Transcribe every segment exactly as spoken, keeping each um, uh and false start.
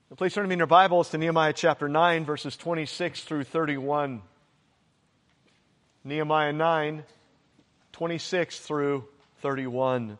Please turn to me in your Bibles to Nehemiah chapter nine, verses twenty-six through thirty-one. Nehemiah nine, twenty-six through thirty-one.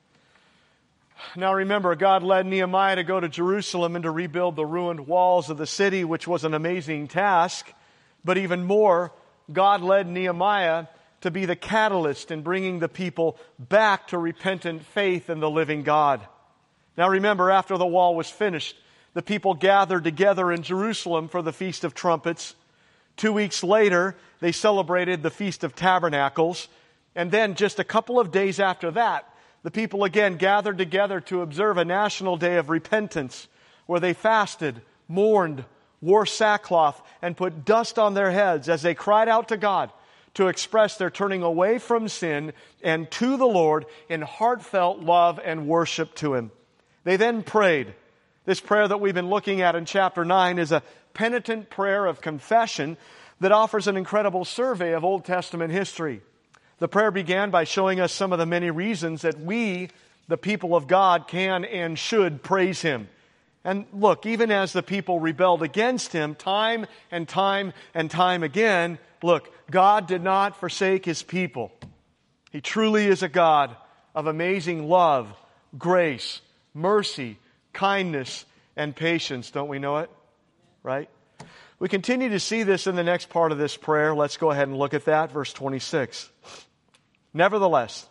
Now remember, God led Nehemiah to go to Jerusalem and to rebuild the ruined walls of the city, which was an amazing task. But even more, God led Nehemiah to be the catalyst in bringing the people back to repentant faith in the living God. Now remember, after the wall was finished, the people gathered together in Jerusalem for the Feast of Trumpets. Two weeks later, they celebrated the Feast of Tabernacles. And then just a couple of days after that, the people again gathered together to observe a national day of repentance, where they fasted, mourned, wore sackcloth, and put dust on their heads as they cried out to God to express their turning away from sin and to the Lord in heartfelt love and worship to Him. They then prayed. This prayer that we've been looking at in chapter nine is a penitent prayer of confession that offers an incredible survey of Old Testament history. The prayer began by showing us some of the many reasons that we, the people of God, can and should praise Him. And look, even as the people rebelled against Him time and time and time again, look, God did not forsake His people. He truly is a God of amazing love, grace, mercy, kindness, and patience. Don't we know it? Right? We continue to see this in the next part of this prayer. Let's go ahead and look at that. Verse twenty-six. Nevertheless,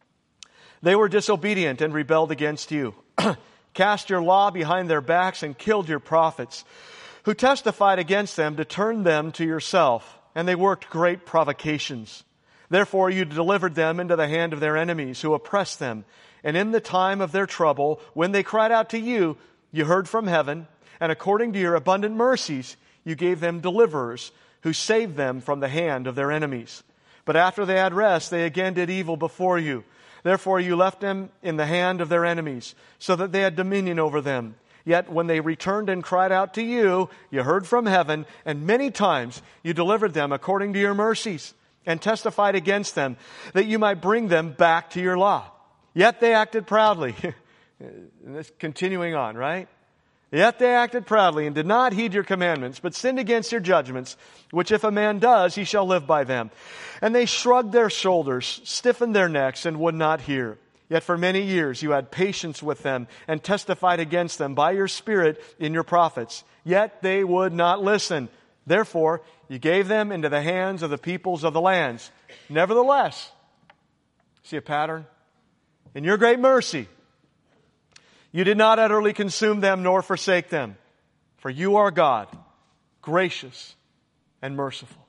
they were disobedient and rebelled against you. Cast your law behind their backs and killed your prophets, who testified against them to turn them to yourself, and they worked great provocations. Therefore you delivered them into the hand of their enemies, who oppressed them. And in the time of their trouble, when they cried out to you, you heard from heaven, and according to your abundant mercies, you gave them deliverers, who saved them from the hand of their enemies. But after they had rest, they again did evil before you. Therefore you left them in the hand of their enemies, so that they had dominion over them. Yet when they returned and cried out to you, you heard from heaven, and many times you delivered them according to your mercies, and testified against them, that you might bring them back to your law. Yet they acted proudly. And this continuing on, right? Yet they acted proudly and did not heed your commandments, but sinned against your judgments, which if a man does, he shall live by them. And they shrugged their shoulders, stiffened their necks, and would not hear. Yet for many years you had patience with them and testified against them by your Spirit in your prophets. Yet they would not listen. Therefore you gave them into the hands of the peoples of the lands. Nevertheless, see a pattern? In your great mercy, you did not utterly consume them nor forsake them, for you are God, gracious and merciful.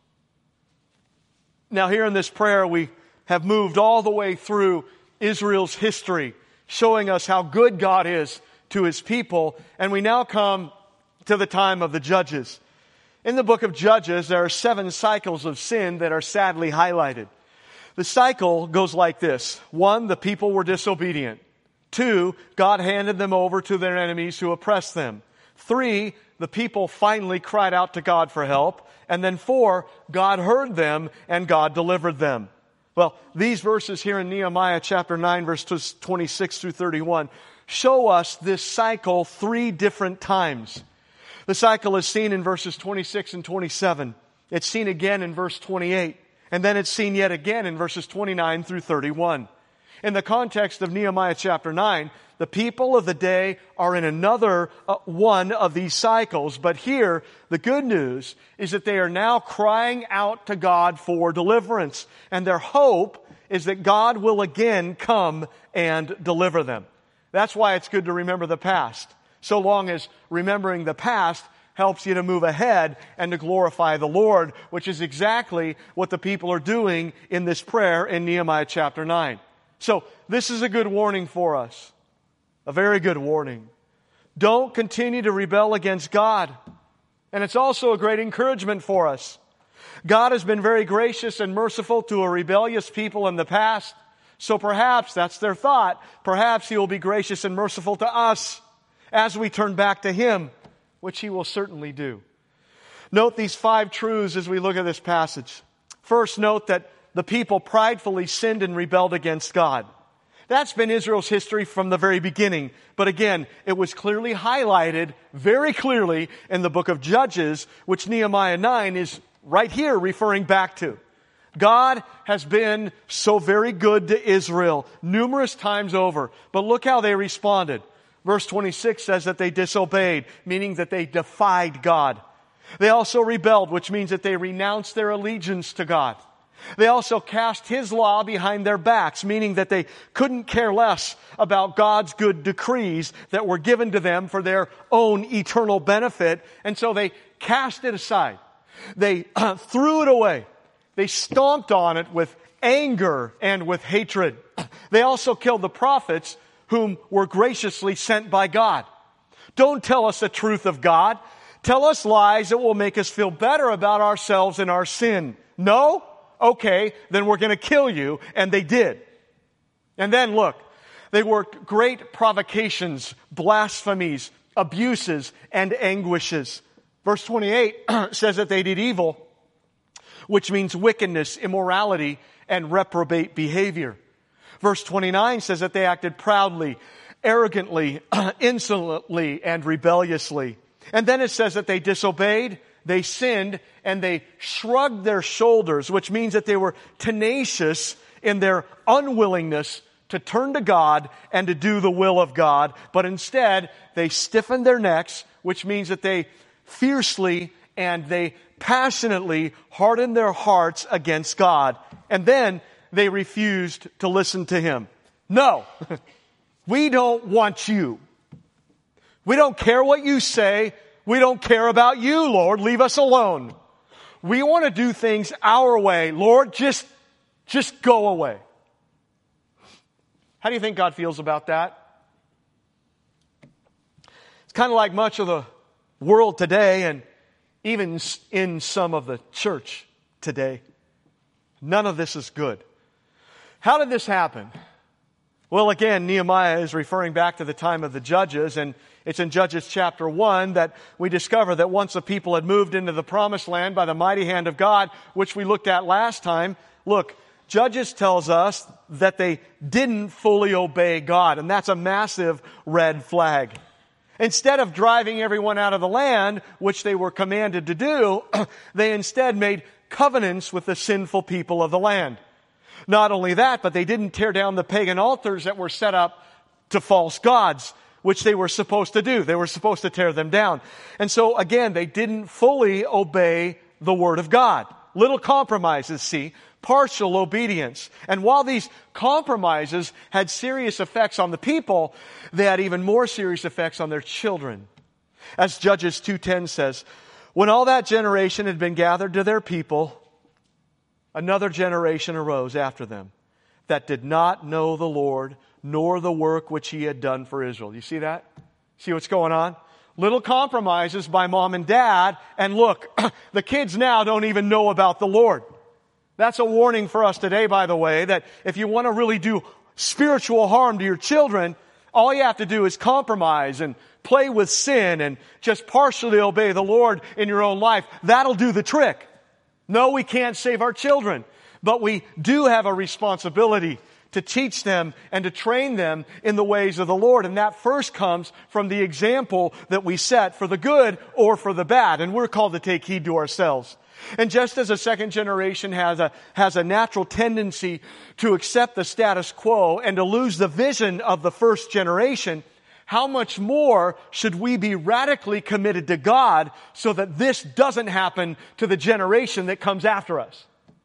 Now here in this prayer, we have moved all the way through Israel's history, showing us how good God is to His people, and we now come to the time of the Judges. In the book of Judges, there are seven cycles of sin that are sadly highlighted. The cycle goes like this. One, the people were disobedient. Two, God handed them over to their enemies who oppressed them. Three, the people finally cried out to God for help. And then four, God heard them and God delivered them. Well, these verses here in Nehemiah chapter nine, verses twenty-six through thirty-one, show us this cycle three different times. The cycle is seen in verses twenty-six and twenty-seven. It's seen again in verse twenty-eight. And then it's seen yet again in verses twenty-nine through thirty-one. In the context of Nehemiah chapter nine, the people of the day are in another uh, one of these cycles. But here, the good news is that they are now crying out to God for deliverance. And their hope is that God will again come and deliver them. That's why it's good to remember the past. So long as remembering the past helps you to move ahead and to glorify the Lord, which is exactly what the people are doing in this prayer in Nehemiah chapter nine. So this is a good warning for us. A very good warning. Don't continue to rebel against God. And it's also a great encouragement for us. God has been very gracious and merciful to a rebellious people in the past. So perhaps, that's their thought, perhaps He will be gracious and merciful to us as we turn back to Him, which He will certainly do. Note these five truths as we look at this passage. First, note that the people pridefully sinned and rebelled against God. That's been Israel's history from the very beginning. But again, it was clearly highlighted, very clearly, in the book of Judges, which Nehemiah nine is right here referring back to. God has been so very good to Israel numerous times over. But look how they responded. Verse twenty-six says that they disobeyed, meaning that they defied God. They also rebelled, which means that they renounced their allegiance to God. They also cast His law behind their backs, meaning that they couldn't care less about God's good decrees that were given to them for their own eternal benefit. And so they cast it aside. They uh, threw it away. They stomped on it with anger and with hatred. They also killed the prophets whom were graciously sent by God. Don't tell us the truth of God. Tell us lies that will make us feel better about ourselves and our sin. No? Okay, then we're going to kill you. And they did. And then look, they worked great provocations, blasphemies, abuses, and anguishes. Verse twenty-eight says that they did evil, which means wickedness, immorality, and reprobate behavior. Verse twenty-nine says that they acted proudly, arrogantly, insolently, and rebelliously. And then it says that they disobeyed, they sinned, and they shrugged their shoulders, which means that they were tenacious in their unwillingness to turn to God and to do the will of God. But instead, they stiffened their necks, which means that they fiercely and they passionately hardened their hearts against God. And then they refused to listen to Him. No, we don't want you. We don't care what you say. We don't care about you, Lord. Leave us alone. We want to do things our way. Lord, just, just go away. How do you think God feels about that? It's kind of like much of the world today, and even in some of the church today. None of this is good. How did this happen? Well, again, Nehemiah is referring back to the time of the Judges, and it's in Judges chapter one that we discover that once the people had moved into the promised land by the mighty hand of God, which we looked at last time, look, Judges tells us that they didn't fully obey God, and that's a massive red flag. Instead of driving everyone out of the land, which they were commanded to do, they instead made covenants with the sinful people of the land. Not only that, but they didn't tear down the pagan altars that were set up to false gods, which they were supposed to do. They were supposed to tear them down. And so again, they didn't fully obey the Word of God. Little compromises, see, partial obedience. And while these compromises had serious effects on the people, they had even more serious effects on their children. As Judges two ten says, when all that generation had been gathered to their people, another generation arose after them that did not know the Lord, nor the work which He had done for Israel. You see that? See what's going on? Little compromises by mom and dad, and look, the kids now don't even know about the Lord. That's a warning for us today, by the way, that if you want to really do spiritual harm to your children, all you have to do is compromise and play with sin and just partially obey the Lord in your own life. That'll do the trick. No, we can't save our children, but we do have a responsibility to teach them and to train them in the ways of the Lord. And that first comes from the example that we set for the good or for the bad. And we're called to take heed to ourselves. And just as a second generation has a, has a natural tendency to accept the status quo and to lose the vision of the first generation, how much more should we be radically committed to God so that this doesn't happen to the generation that comes after us?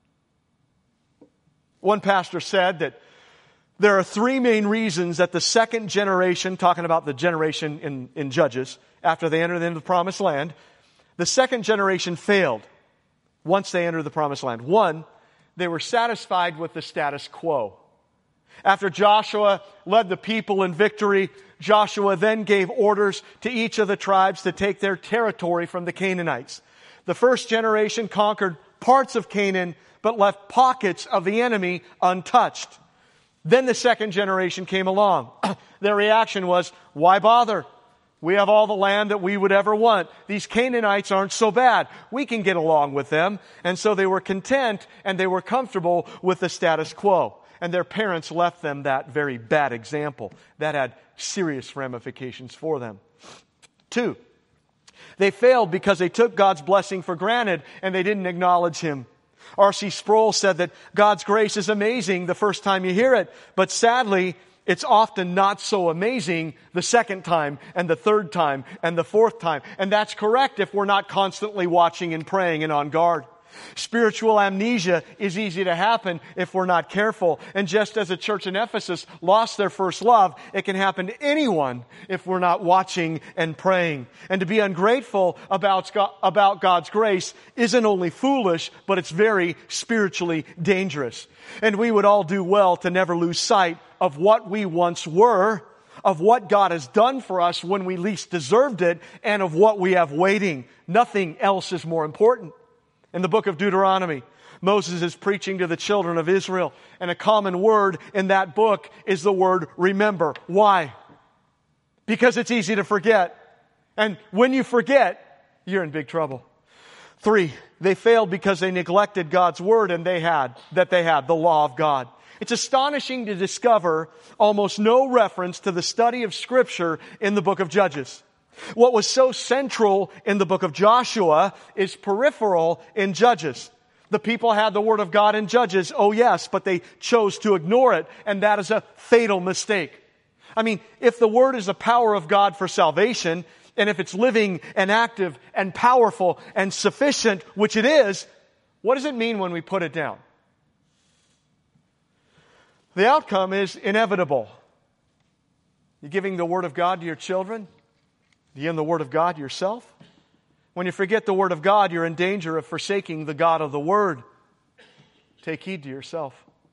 One pastor said that there are three main reasons that the second generation, talking about the generation in, in Judges, after they entered into the promised land, the second generation failed once they entered the promised land. One, they were satisfied with the status quo. After Joshua led the people in victory, Joshua then gave orders to each of the tribes to take their territory from the Canaanites. The first generation conquered parts of Canaan, but left pockets of the enemy untouched. Then the second generation came along. Their reaction was, why bother? We have all the land that we would ever want. These Canaanites aren't so bad. We can get along with them. And so they were content and they were comfortable with the status quo. and their parents left them that very bad example. That had serious ramifications for them. Two, they failed because they took God's blessing for granted and they didn't acknowledge Him. R C Sproul said that God's grace is amazing the first time you hear it, but sadly, it's often not so amazing the second time and the third time and the fourth time. And that's correct if we're not constantly watching and praying and on guard. Spiritual amnesia is easy to happen if we're not careful. And just as the church in Ephesus lost their first love, it can happen to anyone if we're not watching and praying. And to be ungrateful about, about God's grace isn't only foolish, but it's very spiritually dangerous. And we would all do well to never lose sight of what we once were, of what God has done for us when we least deserved it, and of what we have waiting. Nothing else is more important. In the book of Deuteronomy, Moses is preaching to the children of Israel, and a common word in that book is the word remember. Why? Because it's easy to forget. And when you forget, you're in big trouble. Three, they failed because they neglected God's word and they had, that they had, the law of God. It's astonishing to discover almost no reference to the study of Scripture in the book of Judges. What was so central in the book of Joshua is peripheral in Judges. The people had the Word of God in Judges, oh yes, but they chose to ignore it, and that is a fatal mistake. I mean, if the Word is the power of God for salvation, and if it's living and active and powerful and sufficient, which it is, what does it mean when we put it down? The outcome is inevitable. You're giving the Word of God to your children? You in the Word of God yourself? When you forget the Word of God, you're in danger of forsaking the God of the Word. Take heed to yourself.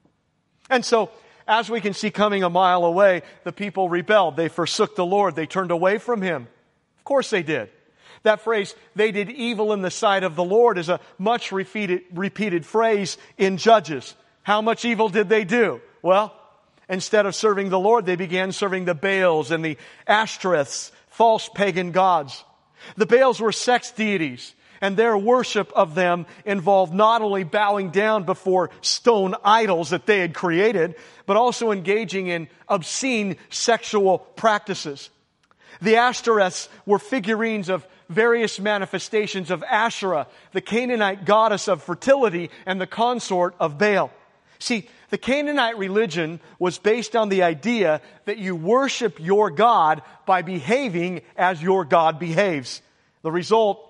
And so, as we can see coming a mile away, the people rebelled. They forsook the Lord. They turned away from Him. Of course they did. That phrase, they did evil in the sight of the Lord, is a much repeated, repeated phrase in Judges. How much evil did they do? Well, instead of serving the Lord, they began serving the Baals and the Ashtoreths, false pagan gods. The Baals were sex deities, and their worship of them involved not only bowing down before stone idols that they had created, but also engaging in obscene sexual practices. The Ashtoreths were figurines of various manifestations of Asherah, the Canaanite goddess of fertility and the consort of Baal. See, the Canaanite religion was based on the idea that you worship your God by behaving as your God behaves. The result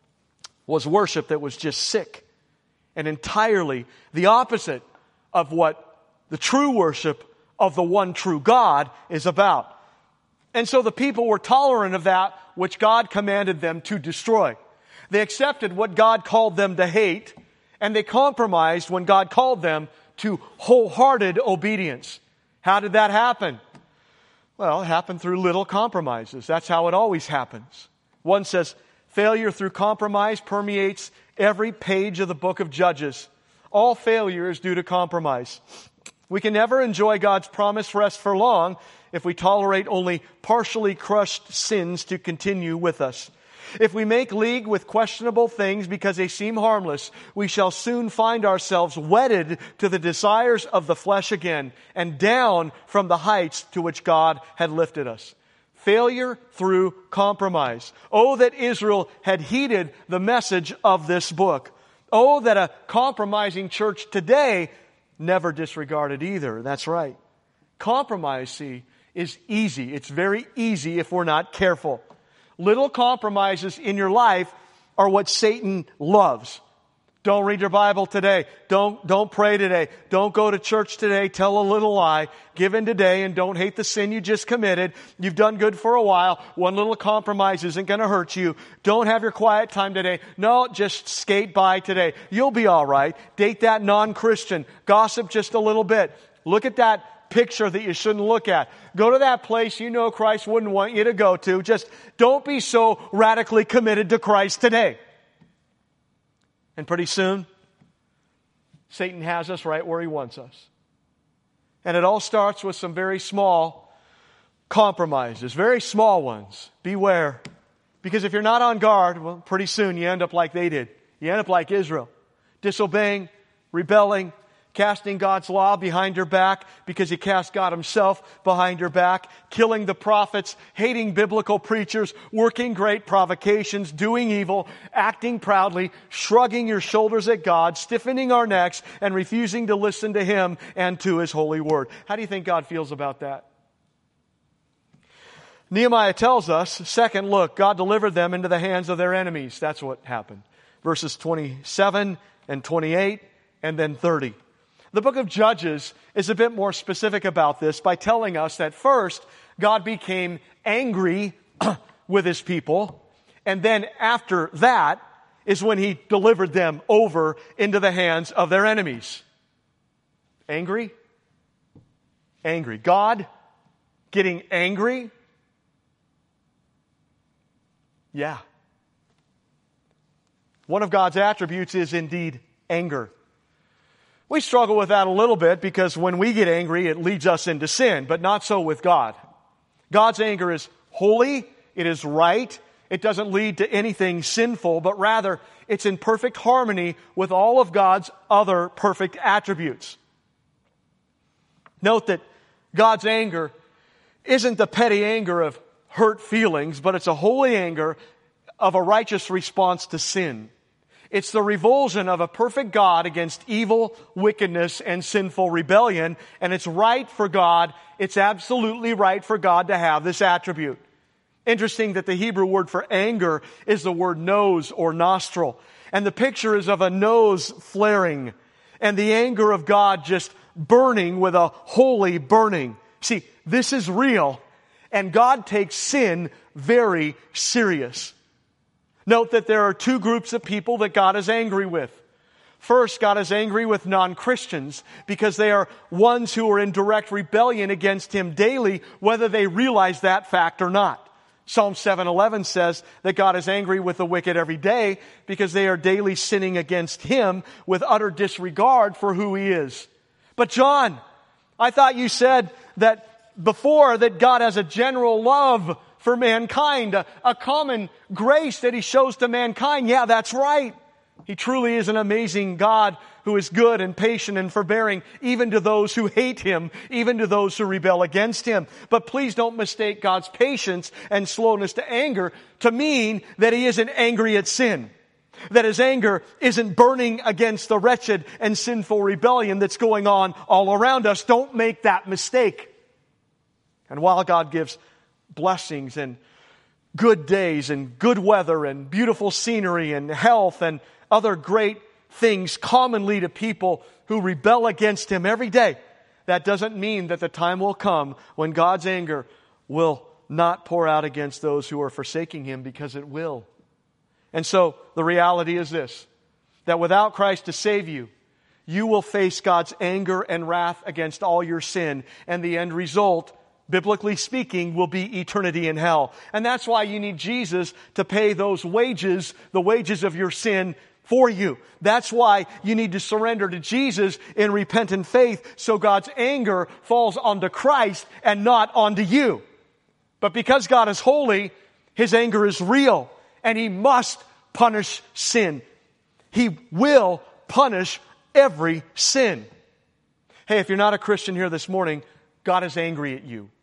was worship that was just sick and entirely the opposite of what the true worship of the one true God is about. And so the people were tolerant of that which God commanded them to destroy. They accepted what God called them to hate, and they compromised when God called them to wholehearted obedience. How did that happen? Well, it happened through little compromises. That's how it always happens. One says, failure through compromise permeates every page of the book of Judges. All failure is due to compromise. We can never enjoy God's promised rest for long if we tolerate only partially crushed sins to continue with us. If we make league with questionable things because they seem harmless, we shall soon find ourselves wedded to the desires of the flesh again and down from the heights to which God had lifted us. Failure through compromise. Oh, that Israel had heeded the message of this book. Oh, that a compromising church today never disregarded either. That's right. Compromise, see, is easy. It's very easy if we're not careful. Little compromises in your life are what Satan loves. Don't read your Bible today. Don't, don't pray today. Don't go to church today. Tell a little lie. Give in today and don't hate the sin you just committed. You've done good for a while. One little compromise isn't going to hurt you. Don't have your quiet time today. No, just skate by today. You'll be all right. Date that non-Christian. Gossip just a little bit. Look at that picture that you shouldn't look at. Go to that place you know Christ wouldn't want you to go to. Just don't be so radically committed to Christ today. And pretty soon, Satan has us right where he wants us. And it all starts with some very small compromises, very small ones. Beware. Because if you're not on guard, well, pretty soon you end up like they did. You end up like Israel, disobeying, rebelling, casting God's law behind your back because you cast God himself behind your back, killing the prophets, hating biblical preachers, working great provocations, doing evil, acting proudly, shrugging your shoulders at God, stiffening our necks, and refusing to listen to him and to his holy word. How do you think God feels about that? Nehemiah tells us, second, look, God delivered them into the hands of their enemies. That's what happened. Verses twenty-seven and twenty-eight and then thirty. The book of Judges is a bit more specific about this by telling us that first, God became angry with his people, and then after that is when he delivered them over into the hands of their enemies. Angry? Angry. God getting angry? Yeah. One of God's attributes is indeed anger. We struggle with that a little bit because when we get angry, it leads us into sin, but not so with God. God's anger is holy, it is right, it doesn't lead to anything sinful, but rather it's in perfect harmony with all of God's other perfect attributes. Note that God's anger isn't the petty anger of hurt feelings, but it's a holy anger of a righteous response to sin. It's the revulsion of a perfect God against evil, wickedness, and sinful rebellion. And it's right for God, it's absolutely right for God to have this attribute. Interesting that the Hebrew word for anger is the word nose or nostril. And the picture is of a nose flaring and the anger of God just burning with a holy burning. See, this is real, and God takes sin very serious. Note that there are two groups of people that God is angry with. First, God is angry with non-Christians because they are ones who are in direct rebellion against him daily, whether they realize that fact or not. Psalm seven eleven says that God is angry with the wicked every day because they are daily sinning against him with utter disregard for who he is. But John, I thought you said that before that God has a general love for mankind, a, a common grace that he shows to mankind. Yeah, that's right. He truly is an amazing God who is good and patient and forbearing, even to those who hate him, even to those who rebel against him. But please don't mistake God's patience and slowness to anger to mean that he isn't angry at sin, that his anger isn't burning against the wretched and sinful rebellion that's going on all around us. Don't make that mistake. And while God gives blessings and good days and good weather and beautiful scenery and health and other great things commonly to people who rebel against him every day, that doesn't mean that the time will come when God's anger will not pour out against those who are forsaking him, because it will. And so the reality is this, that without Christ to save you, you will face God's anger and wrath against all your sin, and the end result, biblically speaking, will be eternity in hell. And that's why you need Jesus to pay those wages, the wages of your sin, for you. That's why you need to surrender to Jesus in repentant faith, so God's anger falls onto Christ and not onto you. But because God is holy, his anger is real, and he must punish sin. He will punish every sin. Hey, if you're not a Christian here this morning, God is angry at you.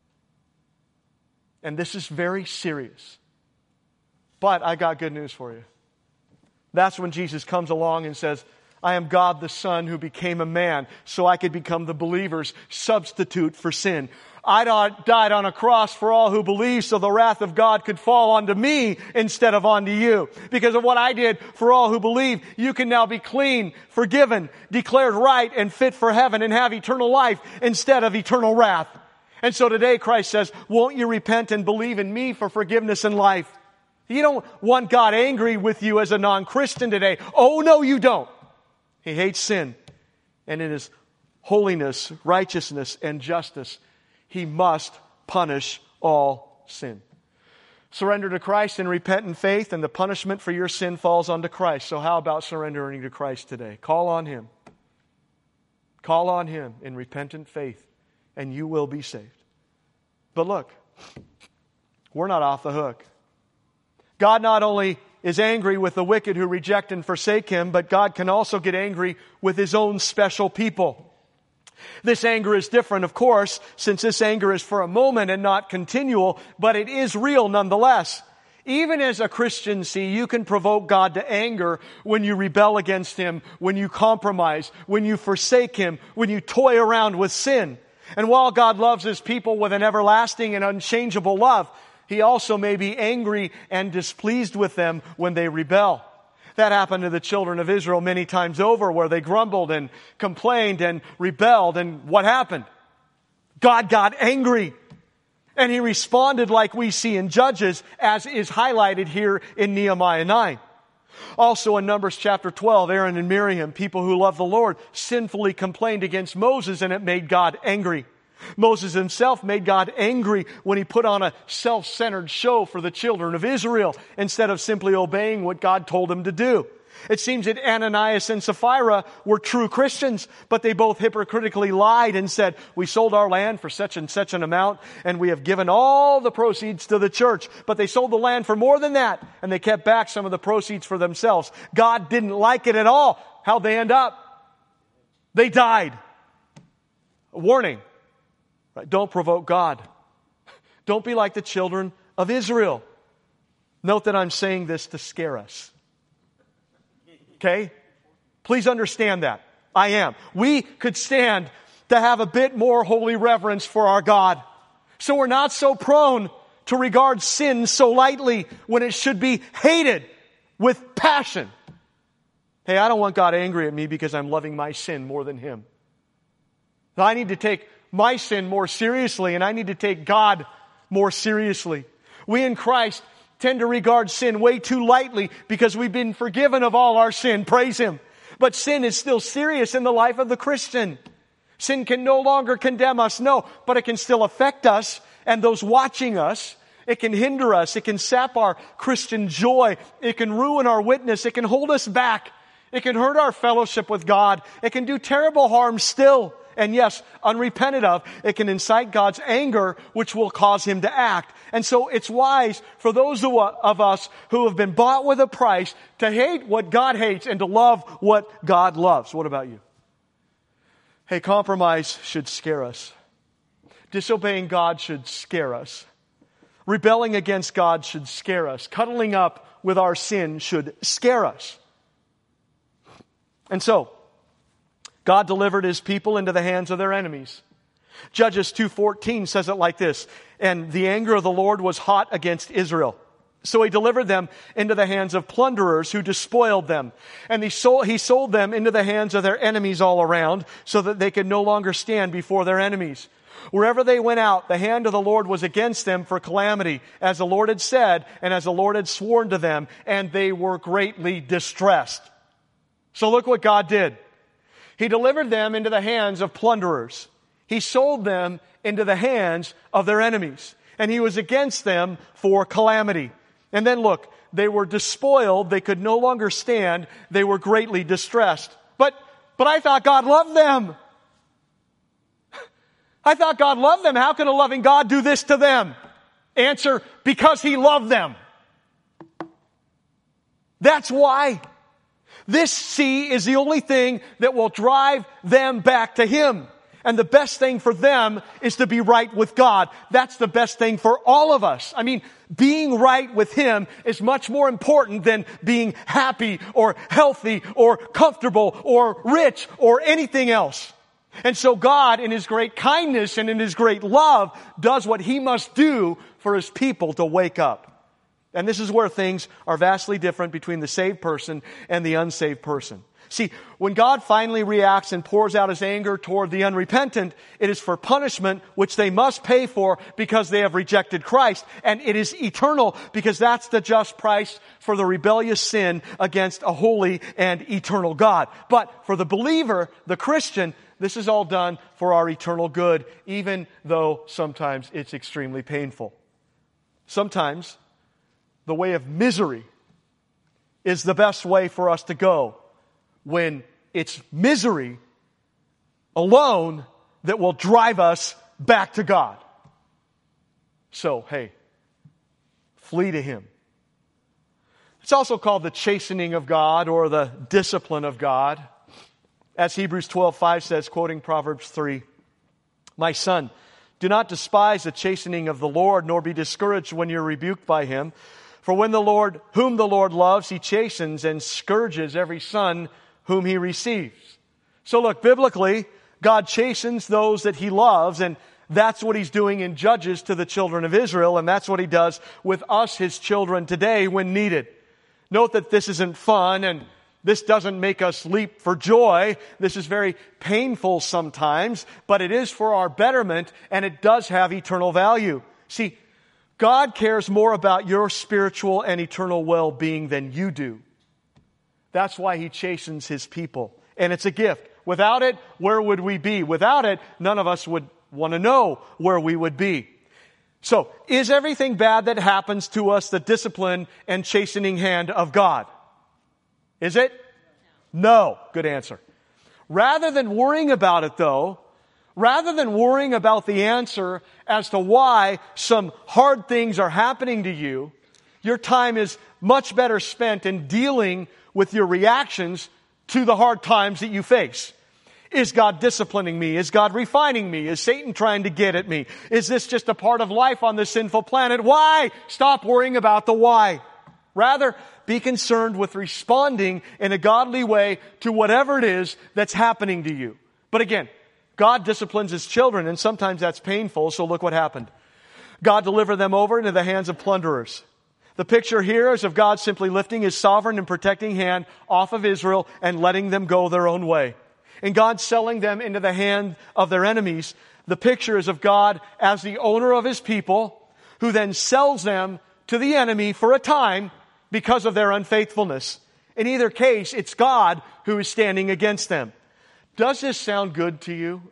And this is very serious. But I got good news for you. That's when Jesus comes along and says, I am God the Son who became a man so I could become the believer's substitute for sin. I died on a cross for all who believe so the wrath of God could fall onto me instead of onto you. Because of what I did for all who believe, you can now be clean, forgiven, declared right, and fit for heaven and have eternal life instead of eternal wrath. And so today Christ says, won't you repent and believe in me for forgiveness and life? You don't want God angry with you as a non-Christian today. Oh, no, you don't. He hates sin. And in his holiness, righteousness, and justice, he must punish all sin. Surrender to Christ in repentant faith, and the punishment for your sin falls onto Christ. So how about surrendering to Christ today? Call on him. Call on him in repentant faith, and you will be saved. But look, we're not off the hook. God not only is angry with the wicked who reject and forsake Him, but God can also get angry with His own special people. This anger is different, of course, since this anger is for a moment and not continual, but it is real nonetheless. Even as a Christian, see, you can provoke God to anger when you rebel against Him, when you compromise, when you forsake Him, when you toy around with sin. And while God loves His people with an everlasting and unchangeable love, He also may be angry and displeased with them when they rebel. That happened to the children of Israel many times over, where they grumbled and complained and rebelled. And what happened? God got angry. And He responded like we see in Judges, as is highlighted here in Nehemiah nine. Also in Numbers chapter twelve, Aaron and Miriam, people who love the Lord, sinfully complained against Moses, and it made God angry. Moses himself made God angry when he put on a self-centered show for the children of Israel instead of simply obeying what God told him to do. It seems that Ananias and Sapphira were true Christians, but they both hypocritically lied and said, "We sold our land for such and such an amount, and we have given all the proceeds to the church." But they sold the land for more than that, and they kept back some of the proceeds for themselves. God didn't like it at all. How'd they end up? They died. A warning. Right? Don't provoke God. Don't be like the children of Israel. Note that I'm saying this to scare us. Okay? Please understand that. I am. We could stand to have a bit more holy reverence for our God, so we're not so prone to regard sin so lightly when it should be hated with passion. Hey, I don't want God angry at me because I'm loving my sin more than Him. I need to take my sin more seriously, and I need to take God more seriously. We in Christ tend to regard sin way too lightly because we've been forgiven of all our sin. Praise Him. But sin is still serious in the life of the Christian. Sin can no longer condemn us, no, but it can still affect us and those watching us. It can hinder us. It can sap our Christian joy. It can ruin our witness. It can hold us back. It can hurt our fellowship with God. It can do terrible harm still. And yes, unrepented of, it can incite God's anger, which will cause Him to act. And so it's wise for those of us who have been bought with a price to hate what God hates and to love what God loves. What about you? Hey, compromise should scare us. Disobeying God should scare us. Rebelling against God should scare us. Cuddling up with our sin should scare us. And so, God delivered His people into the hands of their enemies. Judges two fourteen says it like this, "And the anger of the Lord was hot against Israel. So He delivered them into the hands of plunderers who despoiled them. And he sold, he sold them into the hands of their enemies all around, so that they could no longer stand before their enemies. Wherever they went out, the hand of the Lord was against them for calamity, as the Lord had said, and as the Lord had sworn to them, and they were greatly distressed." So look what God did. He delivered them into the hands of plunderers. He sold them into the hands of their enemies. And He was against them for calamity. And then look, they were despoiled. They could no longer stand. They were greatly distressed. But, but I thought God loved them. I thought God loved them. How can a loving God do this to them? Answer, because He loved them. That's why. This, see, is the only thing that will drive them back to Him. And the best thing for them is to be right with God. That's the best thing for all of us. I mean, being right with Him is much more important than being happy or healthy or comfortable or rich or anything else. And so God, in His great kindness and in His great love, does what He must do for His people to wake up. And this is where things are vastly different between the saved person and the unsaved person. See, when God finally reacts and pours out His anger toward the unrepentant, it is for punishment which they must pay for because they have rejected Christ. And it is eternal because that's the just price for the rebellious sin against a holy and eternal God. But for the believer, the Christian, this is all done for our eternal good, even though sometimes it's extremely painful. Sometimes the way of misery is the best way for us to go, when it's misery alone that will drive us back to God. So, hey, flee to Him. It's also called the chastening of God or the discipline of God. As Hebrews twelve five says, quoting Proverbs three, "My son, do not despise the chastening of the Lord, nor be discouraged when you're rebuked by Him. For when the Lord, whom the Lord loves, He chastens and scourges every son whom He receives." So look, biblically, God chastens those that He loves, and that's what He's doing in Judges to the children of Israel, and that's what He does with us, His children, today when needed. Note that this isn't fun, and this doesn't make us leap for joy. This is very painful sometimes, but it is for our betterment, and it does have eternal value. See, God cares more about your spiritual and eternal well-being than you do. That's why He chastens His people. And it's a gift. Without it, where would we be? Without it, none of us would want to know where we would be. So, is everything bad that happens to us the discipline and chastening hand of God? Is it? No. Good answer. Rather than worrying about it, though, rather than worrying about the answer as to why some hard things are happening to you, your time is much better spent in dealing with your reactions to the hard times that you face. Is God disciplining me? Is God refining me? Is Satan trying to get at me? Is this just a part of life on this sinful planet? Why? Stop worrying about the why. Rather, be concerned with responding in a godly way to whatever it is that's happening to you. But again, God disciplines His children, and sometimes that's painful, so look what happened. God delivered them over into the hands of plunderers. The picture here is of God simply lifting His sovereign and protecting hand off of Israel and letting them go their own way. And God selling them into the hand of their enemies. The picture is of God as the owner of His people, who then sells them to the enemy for a time because of their unfaithfulness. In either case, it's God who is standing against them. Does this sound good to you?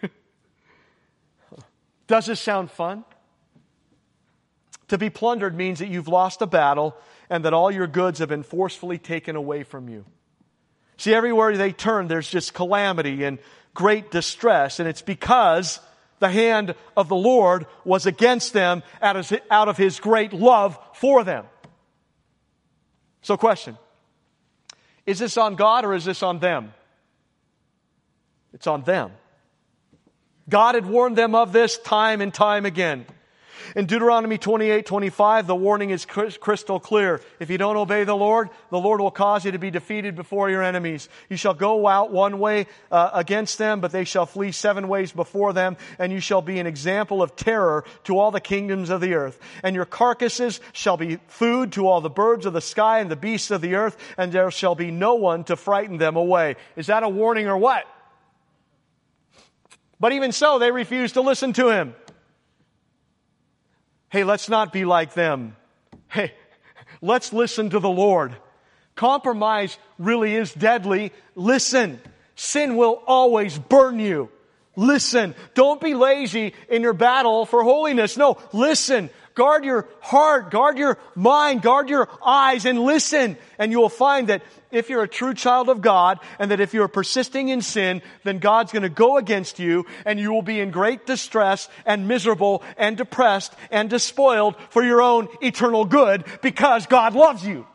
Does this sound fun? To be plundered means that you've lost a battle and that all your goods have been forcefully taken away from you. See, everywhere they turn, there's just calamity and great distress, and it's because the hand of the Lord was against them out of His great love for them. So question, is this on God or is this on them? It's on them. God had warned them of this time and time again. In Deuteronomy twenty-eight twenty-five, the warning is crystal clear. If you don't obey the Lord, the Lord will cause you to be defeated before your enemies. You shall go out one way uh, against them, but they shall flee seven ways before them, and you shall be an example of terror to all the kingdoms of the earth. And your carcasses shall be food to all the birds of the sky and the beasts of the earth, and there shall be no one to frighten them away. Is that a warning or what? But even so, they refuse to listen to Him. Hey, let's not be like them. Hey, let's listen to the Lord. Compromise really is deadly. Listen. Sin will always burn you. Listen. Don't be lazy in your battle for holiness. No, listen. Guard your heart, guard your mind, guard your eyes, and listen. And you will find that if you're a true child of God, and that if you're persisting in sin, then God's going to go against you, and you will be in great distress, and miserable, and depressed, and despoiled for your own eternal good, because God loves you.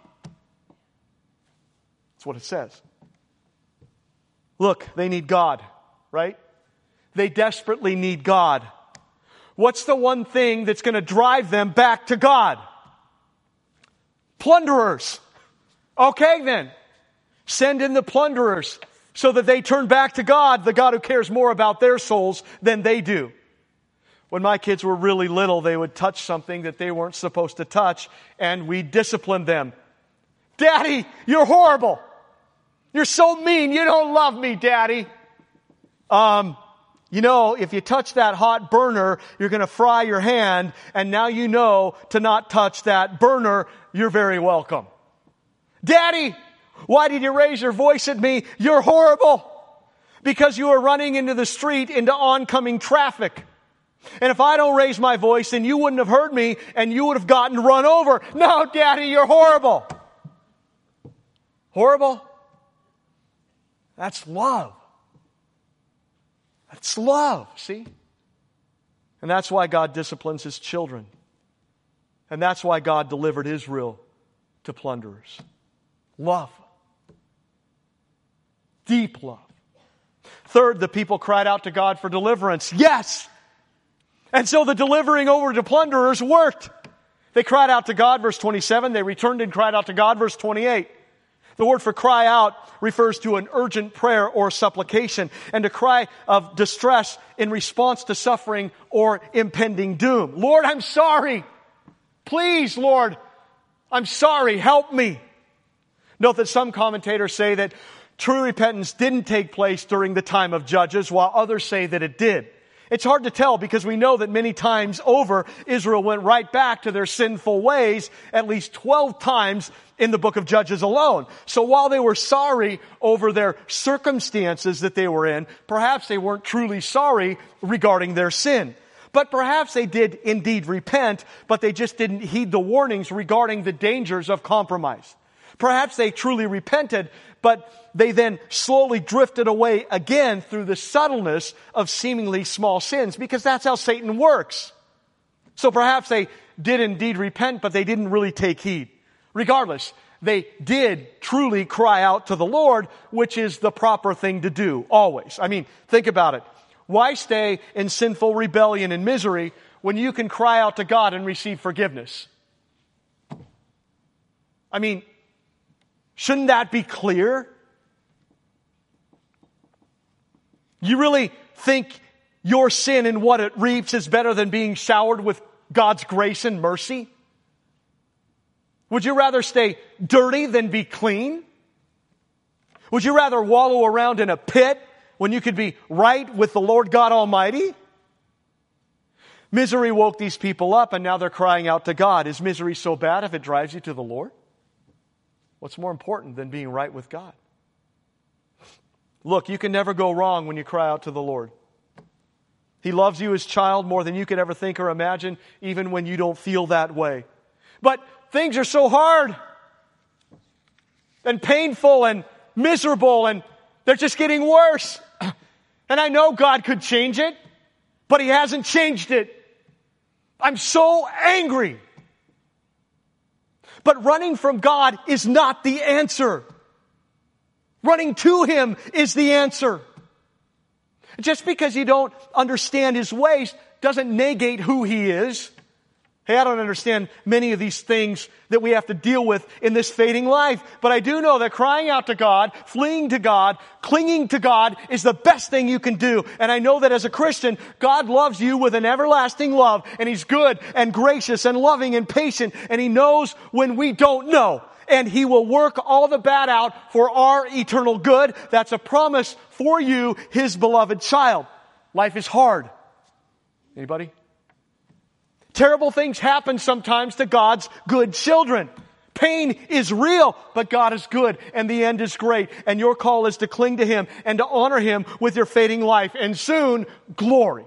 That's what it says. Look, they need God, right? They desperately need God. What's the one thing that's going to drive them back to God? Plunderers. Okay then. Send in the plunderers so that they turn back to God, the God who cares more about their souls than they do. When my kids were really little, they would touch something that they weren't supposed to touch, and we disciplined them. Daddy, you're horrible. You're so mean. You don't love me, Daddy. Um... You know, if you touch that hot burner, you're going to fry your hand, and now you know to not touch that burner. You're very welcome. Daddy, why did you raise your voice at me? You're horrible. Because you were running into the street into oncoming traffic. And if I don't raise my voice, then you wouldn't have heard me, and you would have gotten run over. No, Daddy, you're horrible. Horrible? That's love. That's love, see? And that's why God disciplines His children. And that's why God delivered Israel to plunderers. Love. Deep love. Third, the people cried out to God for deliverance. Yes! And so the delivering over to plunderers worked. They cried out to God, verse twenty-seven. They returned and cried out to God, verse twenty-eight. The word for cry out refers to an urgent prayer or supplication, and a cry of distress in response to suffering or impending doom. Lord, I'm sorry. Please, Lord, I'm sorry. Help me. Note that some commentators say that true repentance didn't take place during the time of Judges, while others say that it did. It's hard to tell because we know that many times over, Israel went right back to their sinful ways at least twelve times in the book of Judges alone. So while they were sorry over their circumstances that they were in, perhaps they weren't truly sorry regarding their sin. But perhaps they did indeed repent, but they just didn't heed the warnings regarding the dangers of compromise. Perhaps they truly repented, but they then slowly drifted away again through the subtleness of seemingly small sins, because that's how Satan works. So perhaps they did indeed repent, but they didn't really take heed. Regardless, they did truly cry out to the Lord, which is the proper thing to do, always. I mean, think about it. Why stay in sinful rebellion and misery when you can cry out to God and receive forgiveness? I mean, shouldn't that be clear? You really think your sin and what it reaps is better than being showered with God's grace and mercy? Would you rather stay dirty than be clean? Would you rather wallow around in a pit when you could be right with the Lord God Almighty? Misery woke these people up, and now they're crying out to God. Is misery so bad if it drives you to the Lord? What's more important than being right with God? Look, you can never go wrong when you cry out to the Lord. He loves you as child more than you could ever think or imagine, even when you don't feel that way. But things are so hard and painful and miserable, and they're just getting worse. And I know God could change it, but He hasn't changed it. I'm so angry. But running from God is not the answer. Running to Him is the answer. Just because you don't understand His ways doesn't negate who He is. Hey, I don't understand many of these things that we have to deal with in this fading life. But I do know that crying out to God, fleeing to God, clinging to God is the best thing you can do. And I know that as a Christian, God loves you with an everlasting love. And He's good and gracious and loving and patient. And He knows when we don't know. And He will work all the bad out for our eternal good. That's a promise for you, His beloved child. Life is hard. Anybody? Terrible things happen sometimes to God's good children. Pain is real, but God is good, and the end is great. And your call is to cling to Him and to honor Him with your fading life, and soon, glory.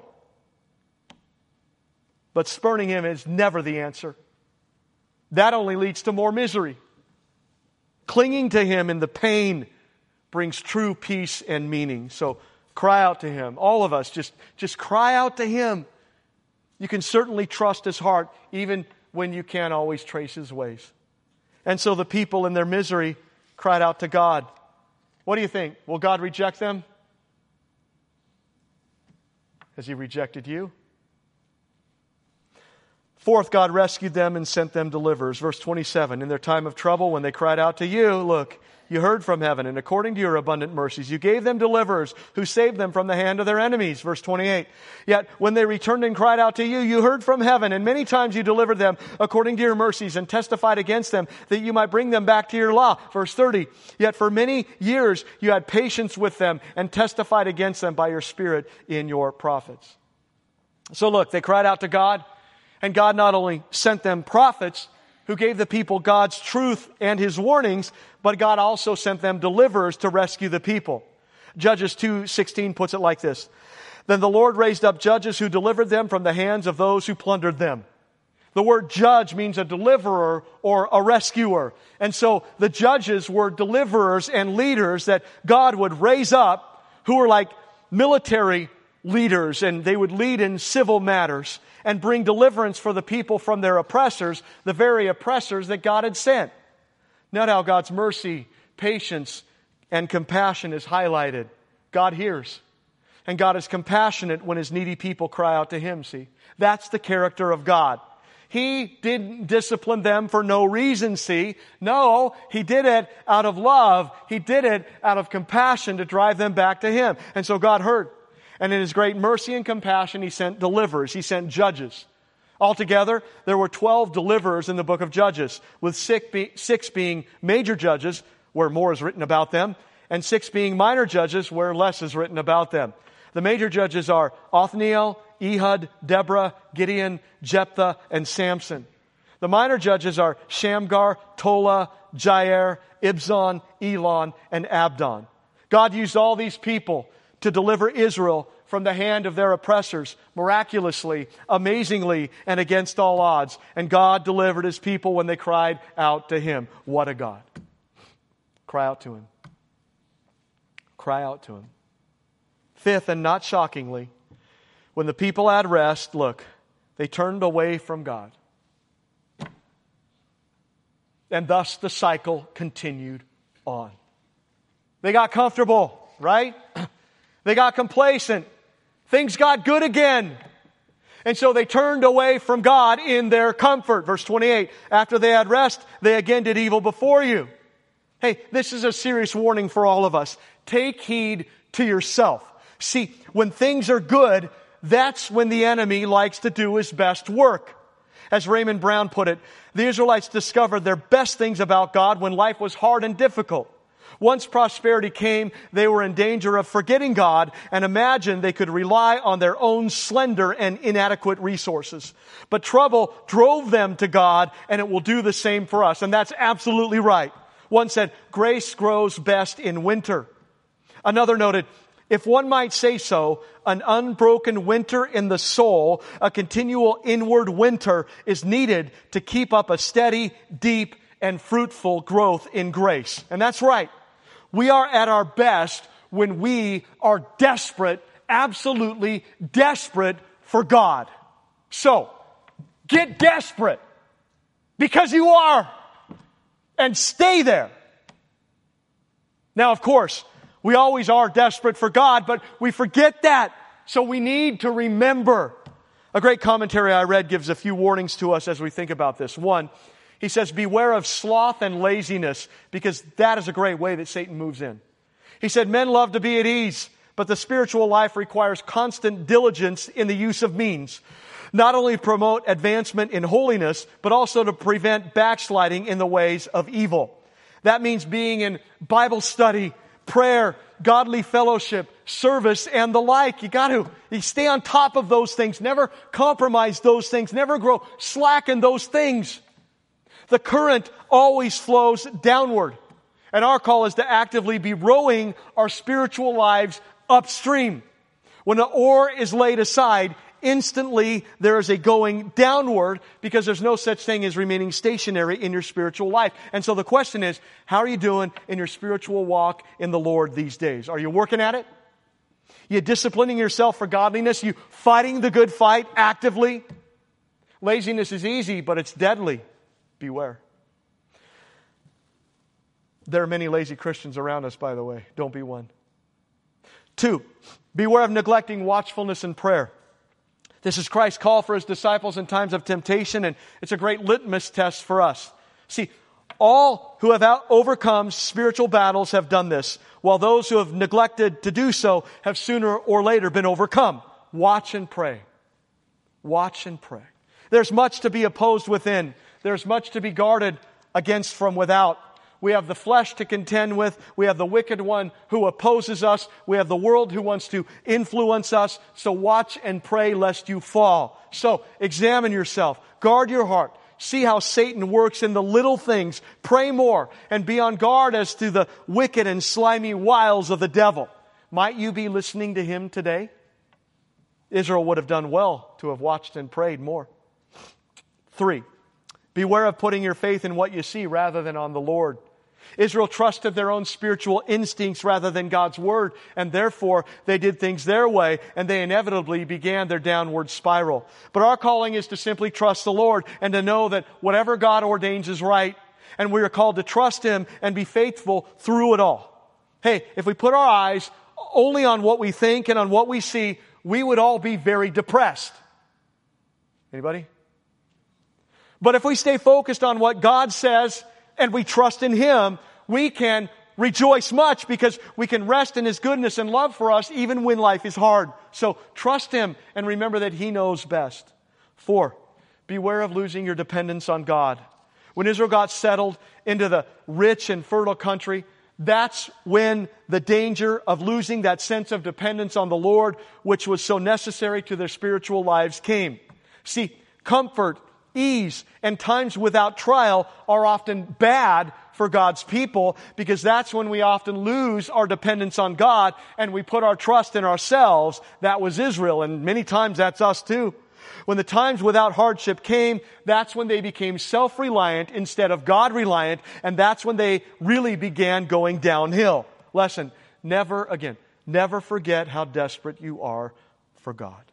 But spurning Him is never the answer. That only leads to more misery. Clinging to Him in the pain brings true peace and meaning. So cry out to Him. All of us, just, just cry out to Him. You can certainly trust His heart, even when you can't always trace His ways. And so the people in their misery cried out to God. What do you think? Will God reject them? Has He rejected you? Fourth, God rescued them and sent them deliverers. Verse twenty-seven, in their time of trouble, when they cried out to you, look, you heard from heaven, and according to your abundant mercies, you gave them deliverers who saved them from the hand of their enemies. Verse twenty-eight, yet when they returned and cried out to you, you heard from heaven, and many times you delivered them according to your mercies and testified against them that you might bring them back to your law. Verse thirty, yet for many years you had patience with them and testified against them by your Spirit in your prophets. So look, they cried out to God, and God not only sent them prophets who gave the people God's truth and His warnings, but God also sent them deliverers to rescue the people. Judges two sixteen puts it like this. Then the Lord raised up judges who delivered them from the hands of those who plundered them. The word judge means a deliverer or a rescuer. And so the judges were deliverers and leaders that God would raise up who were like military leaders, and they would lead in civil matters and bring deliverance for the people from their oppressors, the very oppressors that God had sent. Note how God's mercy, patience, and compassion is highlighted. God hears. And God is compassionate when His needy people cry out to Him, see? That's the character of God. He didn't discipline them for no reason, see? No, He did it out of love. He did it out of compassion to drive them back to Him. And so God heard. And in His great mercy and compassion, He sent deliverers. He sent judges. Altogether, there were twelve deliverers in the book of Judges, with six being major judges, where more is written about them, and six being minor judges, where less is written about them. The major judges are Othniel, Ehud, Deborah, Gideon, Jephthah, and Samson. The minor judges are Shamgar, Tola, Jair, Ibzan, Elon, and Abdon. God used all these people to deliver Israel from the hand of their oppressors, miraculously, amazingly, and against all odds. And God delivered His people when they cried out to Him. What a God. Cry out to Him. Cry out to Him. Fifth, and not shockingly, when the people had rest, look, they turned away from God. And thus the cycle continued on. They got comfortable, right? They got complacent. Things got good again. And so they turned away from God in their comfort. Verse twenty-eight, after they had rest, they again did evil before you. Hey, this is a serious warning for all of us. Take heed to yourself. See, when things are good, that's when the enemy likes to do his best work. As Raymond Brown put it, the Israelites discovered their best things about God when life was hard and difficult. Once prosperity came, they were in danger of forgetting God and imagined they could rely on their own slender and inadequate resources. But trouble drove them to God, and it will do the same for us. And that's absolutely right. One said, grace grows best in winter. Another noted, if one might say so, an unbroken winter in the soul, a continual inward winter is needed to keep up a steady, deep, and fruitful growth in grace. And that's right. We are at our best when we are desperate, absolutely desperate for God. So, get desperate because you are, and stay there. Now, of course, we always are desperate for God, but we forget that. So we need to remember. A great commentary I read gives a few warnings to us as we think about this. One, he says, beware of sloth and laziness, because that is a great way that Satan moves in. He said, men love to be at ease, but the spiritual life requires constant diligence in the use of means. Not only to promote advancement in holiness, but also to prevent backsliding in the ways of evil. That means being in Bible study, prayer, godly fellowship, service, and the like. You got to you stay on top of those things. Never compromise those things. Never grow slack in those things. The current always flows downward. And our call is to actively be rowing our spiritual lives upstream. When the oar is laid aside, instantly there is a going downward, because there's no such thing as remaining stationary in your spiritual life. And so the question is, how are you doing in your spiritual walk in the Lord these days? Are you working at it? You disciplining yourself for godliness? You fighting the good fight actively? Laziness is easy, but it's deadly. Beware. There are many lazy Christians around us, by the way. Don't be one. Two, beware of neglecting watchfulness and prayer. This is Christ's call for His disciples in times of temptation, and it's a great litmus test for us. See, all who have out overcome spiritual battles have done this, while those who have neglected to do so have sooner or later been overcome. Watch and pray. Watch and pray. There's much to be opposed within. There's much to be guarded against from without. We have the flesh to contend with. We have the wicked one who opposes us. We have the world who wants to influence us. So watch and pray lest you fall. So examine yourself. Guard your heart. See how Satan works in the little things. Pray more and be on guard as to the wicked and slimy wiles of the devil. Might you be listening to him today? Israel would have done well to have watched and prayed more. Three, beware of putting your faith in what you see rather than on the Lord. Israel trusted their own spiritual instincts rather than God's Word, and therefore they did things their way, and they inevitably began their downward spiral. But our calling is to simply trust the Lord and to know that whatever God ordains is right. And we are called to trust Him and be faithful through it all. Hey, if we put our eyes only on what we think and on what we see, we would all be very depressed. Anybody? But if we stay focused on what God says and we trust in Him, we can rejoice much because we can rest in His goodness and love for us even when life is hard. So trust Him and remember that He knows best. Four, beware of losing your dependence on God. When Israel got settled into the rich and fertile country, that's when the danger of losing that sense of dependence on the Lord, which was so necessary to their spiritual lives, came. See, comfort, ease, and times without trial are often bad for God's people because that's when we often lose our dependence on God and we put our trust in ourselves. That was Israel, and many times that's us too. When the times without hardship came, that's when they became self-reliant instead of God-reliant, and that's when they really began going downhill. Lesson, never again, never forget how desperate you are for God.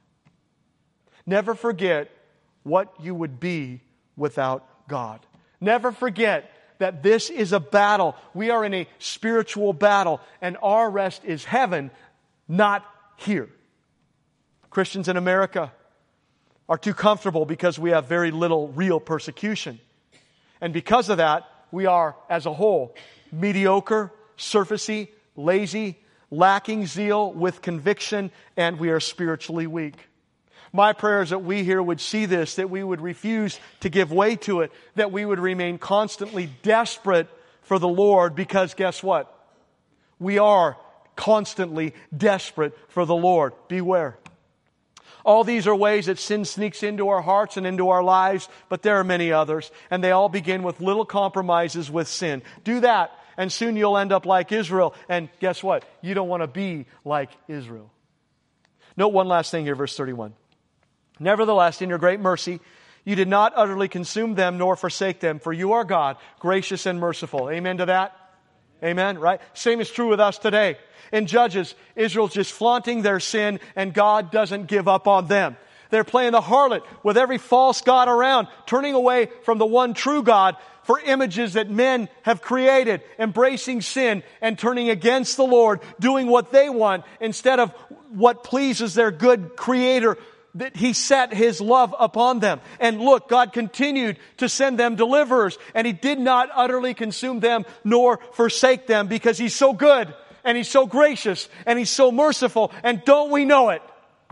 Never forget what you would be without God. Never forget that this is a battle. We are in a spiritual battle, and our rest is heaven, not here. Christians in America are too comfortable because we have very little real persecution. And because of that, we are, as a whole, mediocre, surfacey, lazy, lacking zeal with conviction, and we are spiritually weak. My prayer is that we here would see this, that we would refuse to give way to it, that we would remain constantly desperate for the Lord, because guess what? We are constantly desperate for the Lord. Beware. All these are ways that sin sneaks into our hearts and into our lives, but there are many others, and they all begin with little compromises with sin. Do that, and soon you'll end up like Israel, and guess what? You don't want to be like Israel. Note one last thing here, verse thirty-one. Nevertheless, in your great mercy, you did not utterly consume them nor forsake them, for you are God, gracious and merciful. Amen to that? Amen, right? Same is true with us today. In Judges, Israel's just flaunting their sin, and God doesn't give up on them. They're playing the harlot with every false god around, turning away from the one true God for images that men have created, embracing sin and turning against the Lord, doing what they want instead of what pleases their good Creator, that He set His love upon them. And look, God continued to send them deliverers, and He did not utterly consume them nor forsake them, because He's so good and He's so gracious and He's so merciful, and don't we know it?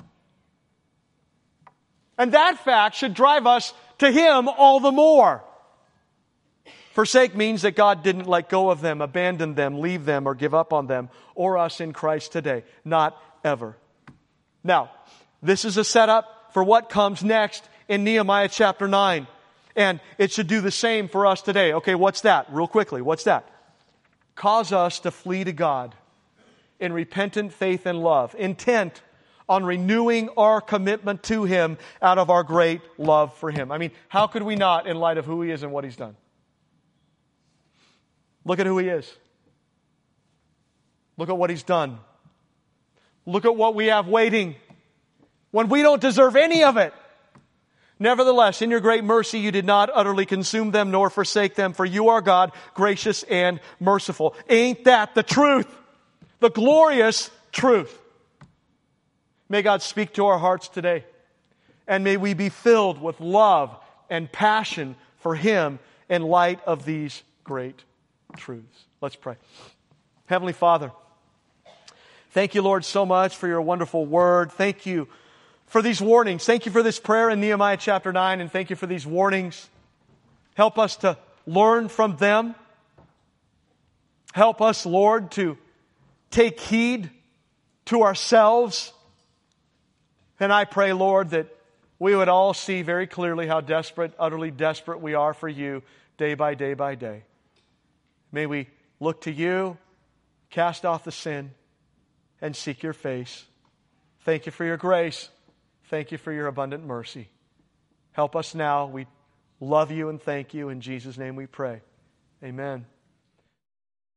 And that fact should drive us to Him all the more. Forsake means that God didn't let go of them, abandon them, leave them, or give up on them, or us in Christ today. Not ever. Now, this is a setup for what comes next in Nehemiah chapter nine. And it should do the same for us today. Okay, what's that? Real quickly, what's that? Cause us to flee to God in repentant faith and love, intent on renewing our commitment to Him out of our great love for Him. I mean, how could we not in light of who He is and what He's done? Look at who He is. Look at what He's done. Look at what we have waiting when we don't deserve any of it. Nevertheless, in your great mercy, you did not utterly consume them nor forsake them, for you are God, gracious and merciful. Ain't that the truth? The glorious truth. May God speak to our hearts today, and may we be filled with love and passion for Him in light of these great truths. Let's pray. Heavenly Father, thank you, Lord, so much for your wonderful word. Thank you for these warnings. Thank you for this prayer in Nehemiah chapter nine, and thank you for these warnings. Help us to learn from them. Help us, Lord, to take heed to ourselves. And I pray, Lord, that we would all see very clearly how desperate, utterly desperate we are for you day by day by day. May we look to you, cast off the sin, and seek your face. Thank you for your grace. Thank you for your abundant mercy. Help us now. We love you and thank you. In Jesus' name we pray. Amen.